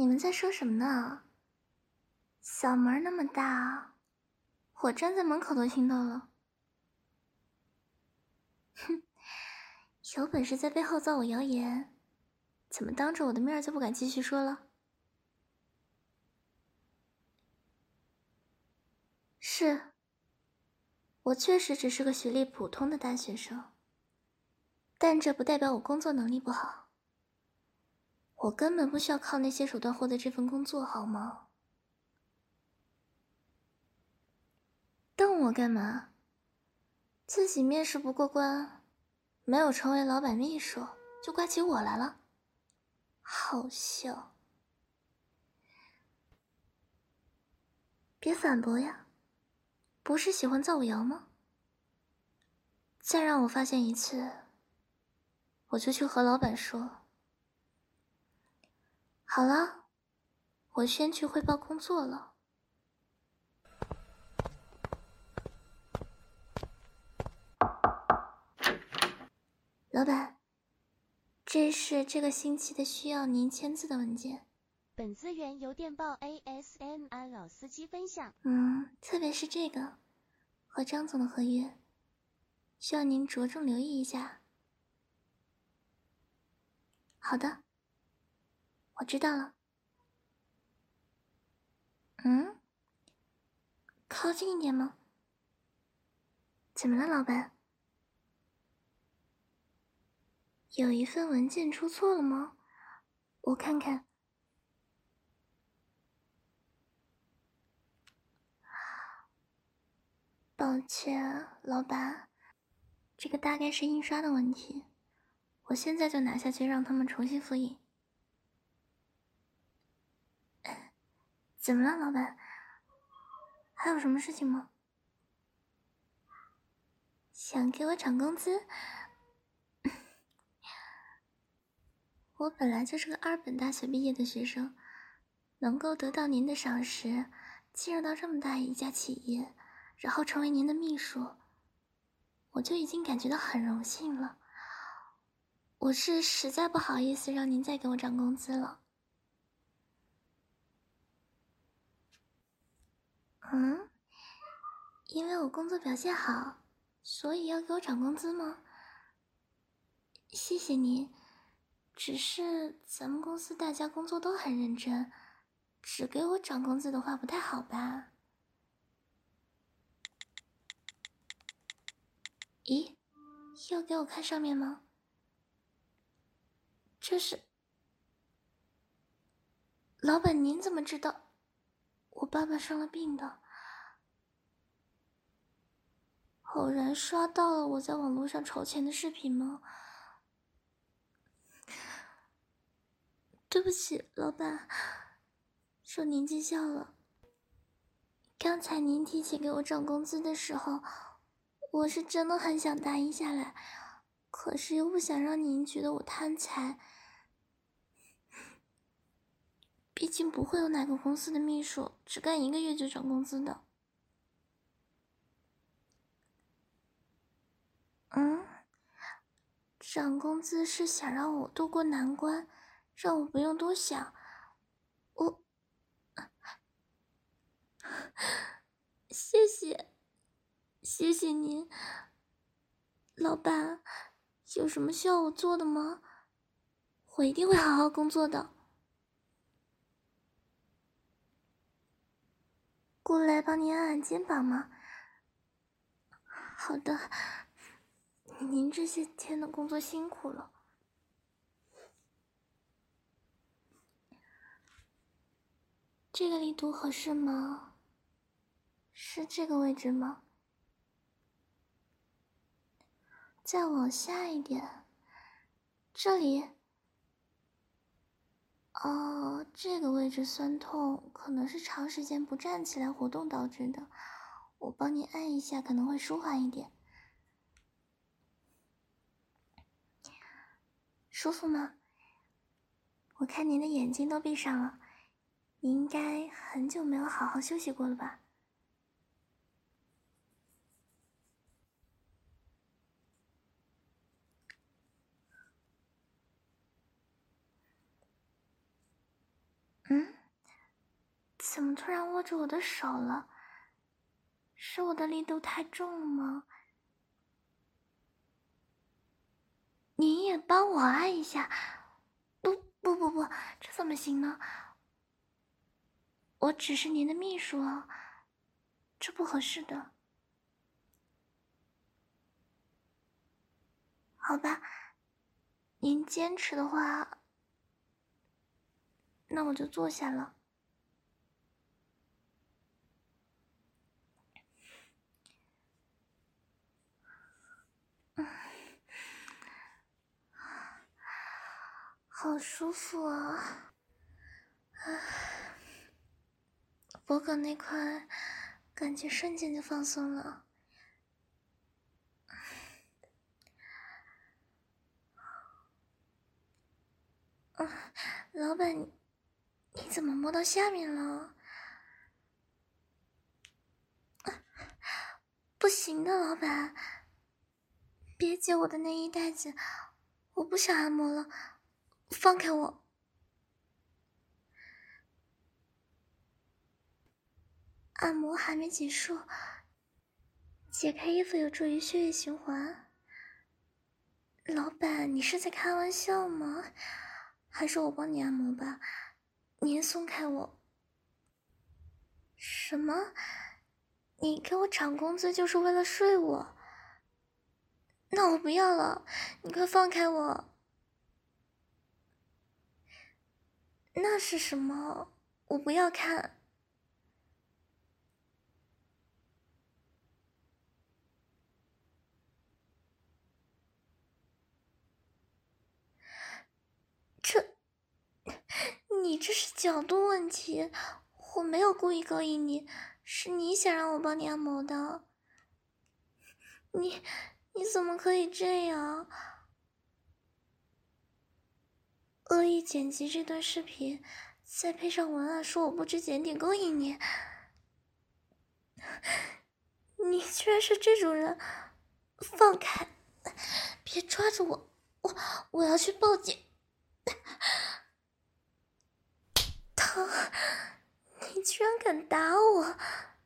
你们在说什么呢？小门那么大，我站在门口都听到了。哼，有本事在背后造我谣言，怎么当着我的面就不敢继续说了？是，我确实只是个学历普通的大学生，但这不代表我工作能力不好。我根本不需要靠那些手段获得这份工作，好吗？瞪我干嘛？自己面试不过关，没有成为老板秘书，就怪起我来了，好笑。别反驳呀，不是喜欢造我谣吗？再让我发现一次，我就去和老板说。好了，我先去汇报工作了。老板，这是这个星期的需要您签字的文件。 本资源由电报 ASMR 老司机分享。 特别是这个和张总的合约，需要您着重留意一下。好的，我知道了。靠近一点吗？怎么了，老板？有一份文件出错了吗？我看看。抱歉，老板，这个大概是印刷的问题，我现在就拿下去让他们重新复印。怎么了，老板？还有什么事情吗？想给我涨工资？我本来就是个二本大学毕业的学生，能够得到您的赏识，进入到这么大一家企业，然后成为您的秘书，我就已经感觉到很荣幸了。我是实在不好意思让您再给我涨工资了。因为我工作表现好，所以要给我涨工资吗？谢谢您，只是咱们公司大家工作都很认真，只给我涨工资的话不太好吧？咦，要给我看上面吗？这是……老板您怎么知道我爸爸生了病的？偶然刷到了我在网络上筹钱的视频吗？对不起，老板，受您见笑了。刚才您提起给我涨工资的时候，我是真的很想答应下来，可是又不想让您觉得我贪财。毕竟不会有哪个公司的秘书只干1个月就涨工资的。涨工资是想让我渡过难关，让我不用多想。谢谢您，老板，有什么需要我做的吗？我一定会好好工作的。过来帮您按按肩膀吗？好的，您这些天的工作辛苦了。这个力度合适吗？是这个位置吗？再往下一点，这里。哦，这个位置酸痛，可能是长时间不站起来活动导致的。我帮你按一下，可能会舒缓一点。舒服吗？我看您的眼睛都闭上了，你应该很久没有好好休息过了吧？ 怎么突然握住我的手了？是我的力度太重了吗？你也帮我按一下。不，这怎么行呢？我只是您的秘书啊，这不合适的。好吧，您坚持的话，那我就坐下了。好舒服啊！脖颈那块感觉瞬间就放松了。老板，你怎么摸到下面了？不行的，老板，别解我的内衣带子，我不想按摩了，放开我。按摩还没结束，解开衣服有助于血液循环。老板，你是在开玩笑吗？还是我帮你按摩吧？您松开我。什么？你给我涨工资就是为了睡我？那我不要了，你快放开我。那是什么？我不要看。你这是角度问题，我没有故意勾引你，是你想让我帮你按摩的。你怎么可以这样？恶意剪辑这段视频，再配上文案说我不知检点勾引你，你居然是这种人！放开，别抓住我，我要去报警。疼！你居然敢打我！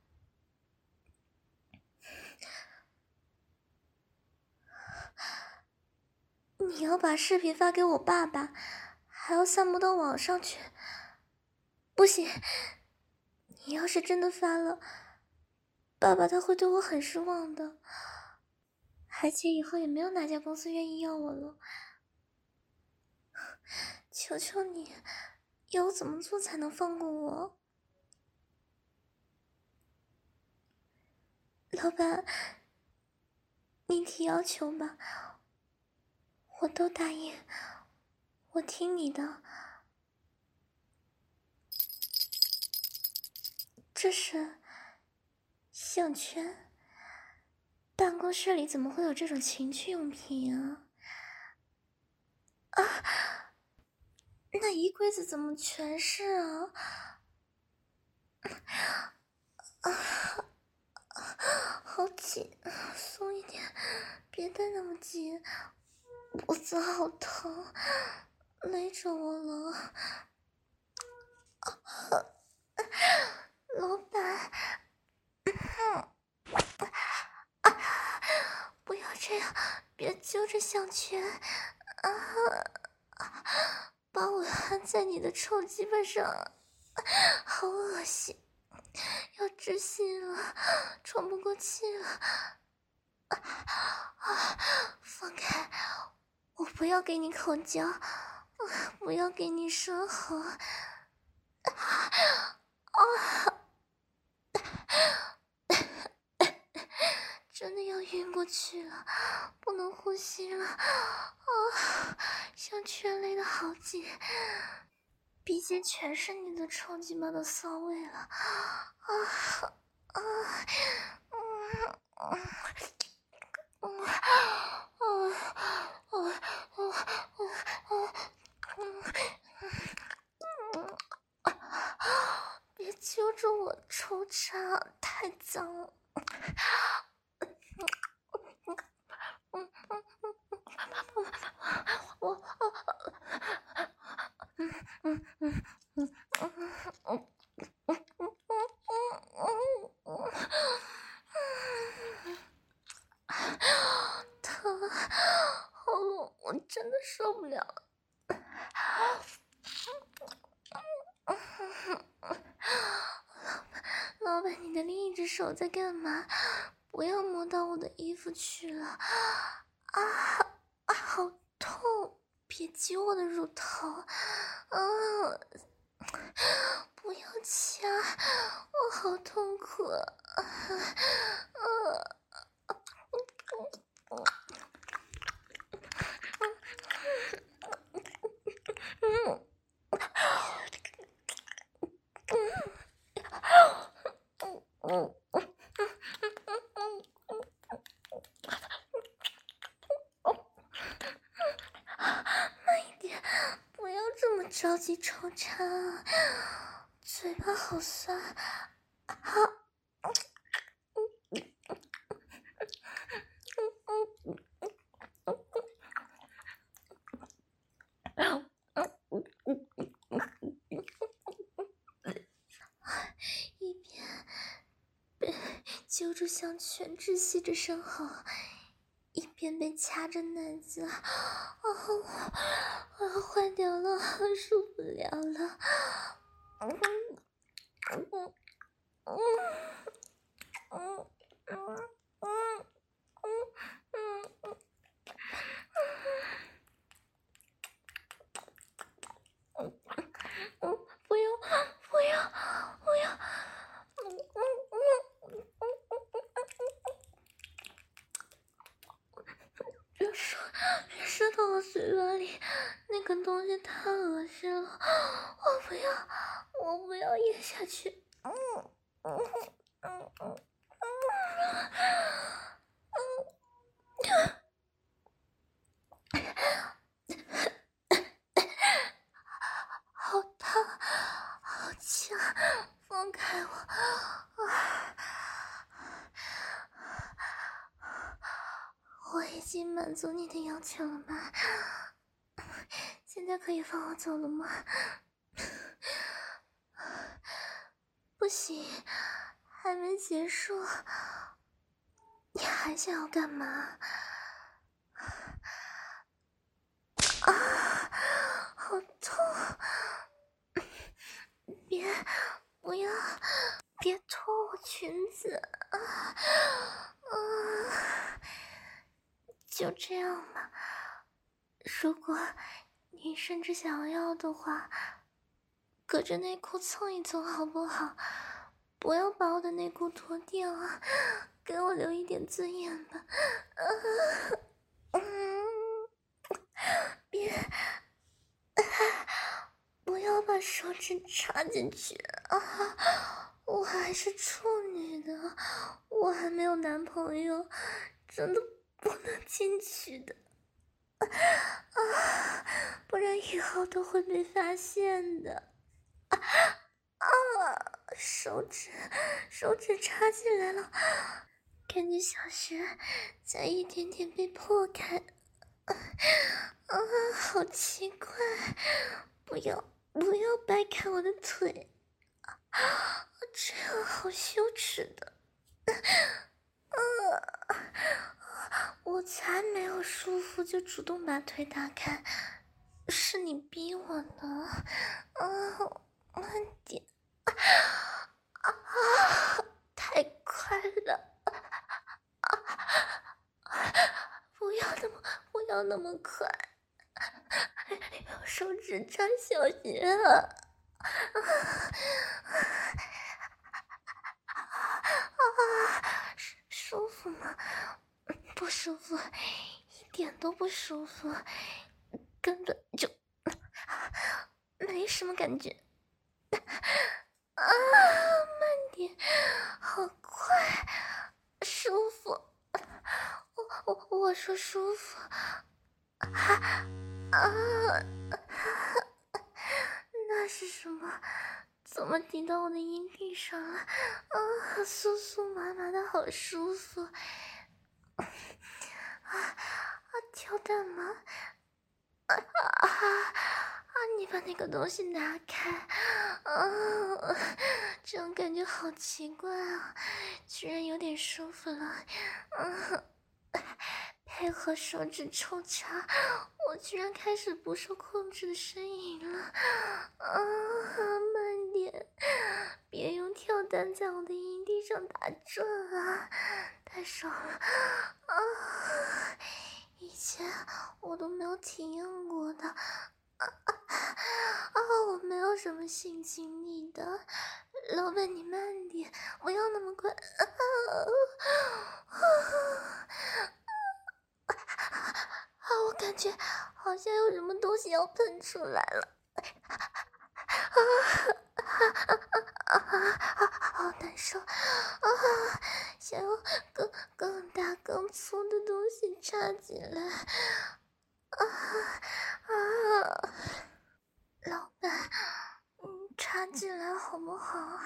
你要把视频发给我爸爸，还要散布到网上去。不行，你要是真的发了，爸爸他会对我很失望的，而且以后也没有哪家公司愿意要我了。求求你，要我怎么做才能放过我？老板，你提要求吧，我都答应，我听你的。这是项圈，办公室里怎么会有这种情趣用品啊？那衣柜子怎么全是啊？好紧，松一点，别戴那么紧，脖子好疼，勒着我了。老板，不要这样，别揪着项圈，把我按在你的臭鸡巴上，好恶心，要窒息了，喘不过气了。放开，我不要给你口交，不要给你生活。真的要晕过去了，不能呼吸了，项圈勒得好紧，鼻尖全是你的臭鸡巴的骚味了，别揪住我抽插，太脏了。 我真的受不了了。老板，你的另一只手在干嘛？不要摸到我的衣服去了！好痛！别揪我的乳头！不要掐！我好痛苦！不要这么着急抽插啊！嘴巴好酸。一边被揪住香泉窒息着身后，一边被掐着奶子，我要坏掉了，受不了了。不要！别射到我嘴巴里，那个东西太恶心了，我不要咽下去。好烫，好呛，放开我！我已经满足你的要求了吗？现在可以放我走了吗？不行，还没结束，你还想要干嘛？好痛！不要，别脱我裙子！就这样吧。如果你甚至想要的话，隔着内裤蹭一蹭好不好？不要把我的内裤脱掉啊，给我留一点尊严吧。别，不要把手指插进去啊！我还是处女的，我还没有男朋友，真的不能进去的。不然以后都会被发现的。手指插进来了，感觉小穴在一点点被破开。好奇怪！不要掰开我的腿，这样好羞耻的。我才没有舒服就主动把腿打开，是你逼我的。慢点。太快了！不要那么快！用手指插小穴啊！舒服吗？不舒服，一点都不舒服，根本就没什么感觉。慢点，好快，舒服。我说舒服。那是什么？怎么滴到我的阴蒂上了？酥酥麻麻的，好舒服。挑蛋吗？你把那个东西拿开！这样感觉好奇怪啊，居然有点舒服了。 配合手指抽插，我居然开始不受控制的呻吟了。慢点，别用跳蛋在我的阴蒂上打转啊，太爽了以前我都没有体验过的。我没有什么性经历的，老板你慢点，不要那么快。我感觉好像有什么东西要喷出来了。好难受想要更大更粗的东西插进来。老板，插进来好不好？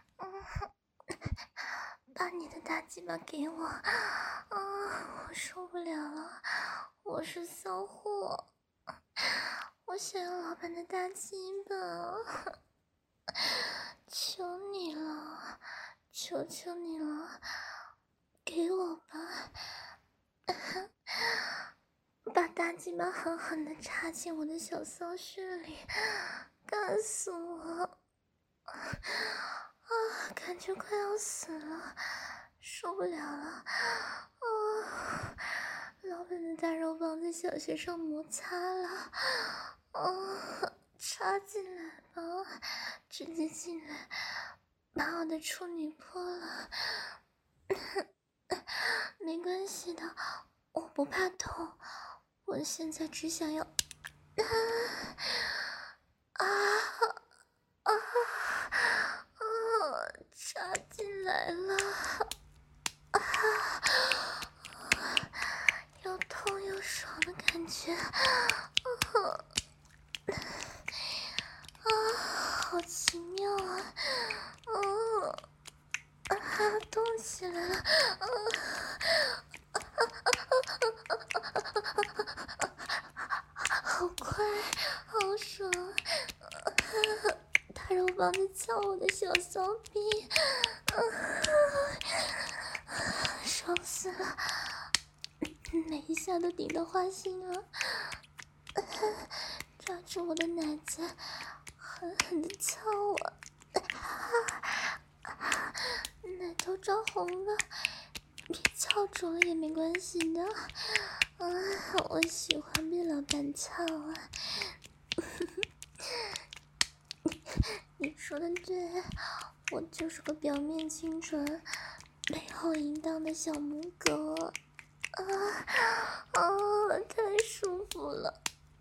把你的大鸡巴给我我受不了了，我是骚货，我想要老板的大鸡巴，求你了，求求你了，给我吧，把大鸡巴狠狠地插进我的小骚穴里，干死我！感觉快要死了，受不了了！老板的大肉棒在小穴上摩擦了，插进来吧，直接进来，把我的处女破了。没关系的，我不怕痛，我现在只想要插进来了，又痛又爽的感觉，好奇妙动起来了，好快，好爽，大肉棒在敲我的小骚逼，爽死了，每一下都顶到花心了，抓住我的奶子，狠狠地敲我，奶头抓红了，别敲住了也没关系的，我喜欢被老板敲你说的对，我就是个表面清纯背后淫荡的小母狗，太舒服了，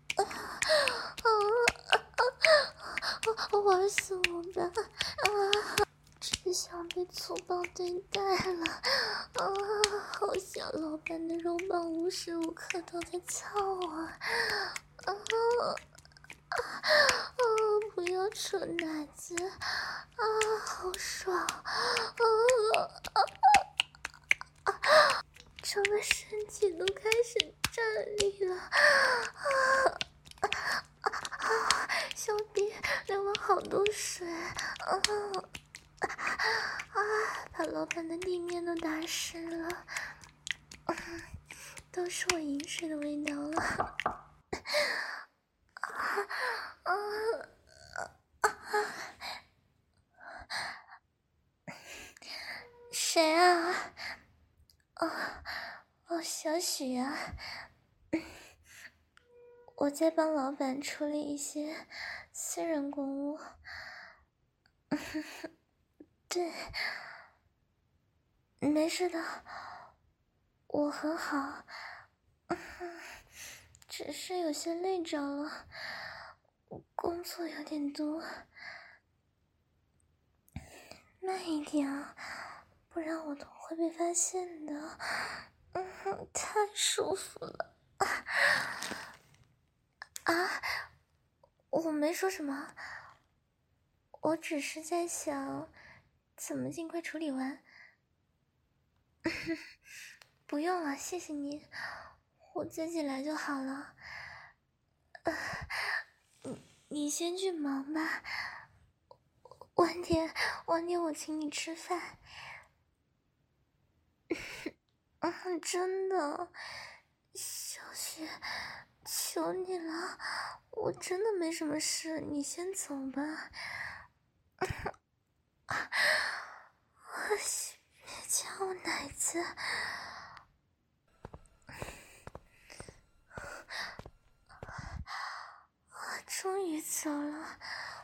玩死我吧，只想被粗暴对待了，好想老板的肉棒无时无刻都在操我，不要扯奶子，好爽，整个身体都开始站立了，小臂流了好多水，把老板的地面都打湿了，都是我饮水的味道了，谁啊？小许啊，我在帮老板处理一些私人公务。对，没事的，我很好，只是有些累着了，工作有点多，慢一点啊，不然我都会被发现的。太舒服了我没说什么，我只是在想怎么尽快处理完。不用了，谢谢你，我自己来就好了。你先去忙吧，晚点我请你吃饭。真的， 去，求你了，我真的没什么事，你先走吧。别掐我奶子。终于走了，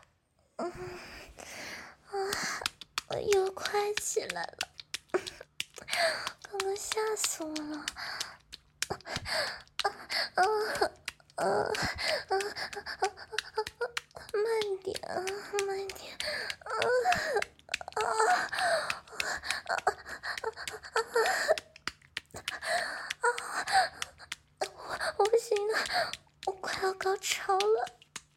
我又快起来了，刚刚吓死我了。慢点，慢点。我不行了，我快要高潮了。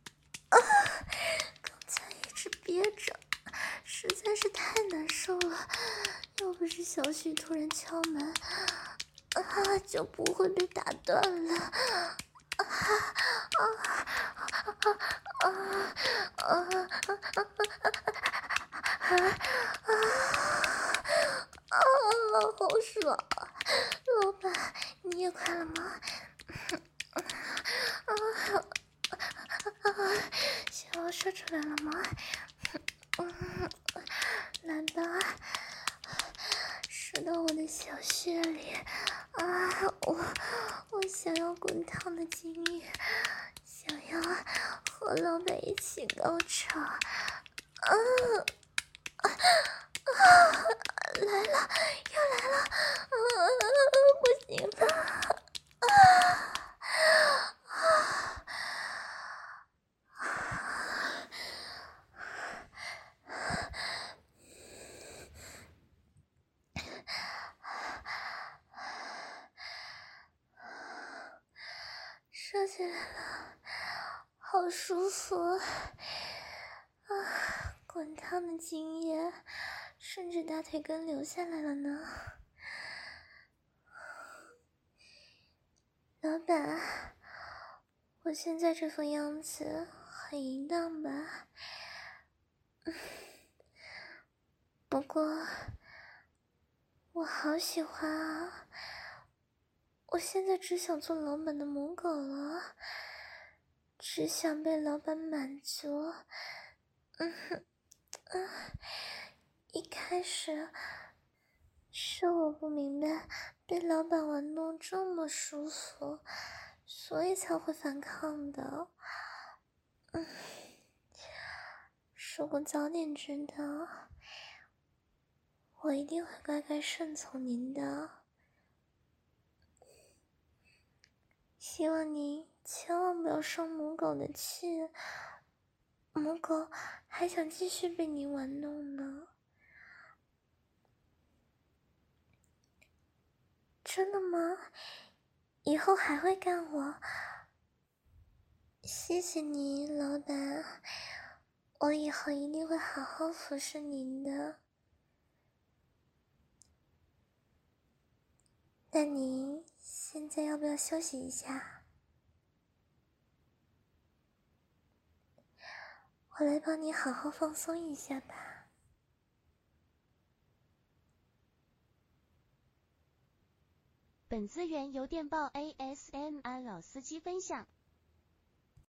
刚才一直憋着，实在是太难受了。要不是小许突然敲门，就不会被打断了。好爽！老板，你也快了吗？想要射出来了吗？来吧，射到我的小穴里我想要滚烫的精液，想要和老板一起高潮。来了，又来了，不行了。射起来了，好舒服滚烫的精液顺着大腿根流下来了呢。老板，我现在这副样子很淫荡吧？不过我好喜欢啊，我现在只想做老板的母狗了，只想被老板满足。一开始是我不明白被老板玩弄这么舒服，所以才会反抗的。如果早点知道，我一定会乖乖顺从您的。希望你千万不要生母狗的气，母狗还想继续被你玩弄呢。真的吗？以后还会干我？谢谢你，老板，我以后一定会好好服侍您的。那你现在要不要休息一下？我来帮你好好放松一下吧。 本资源由电报 ASMR 老司机分享。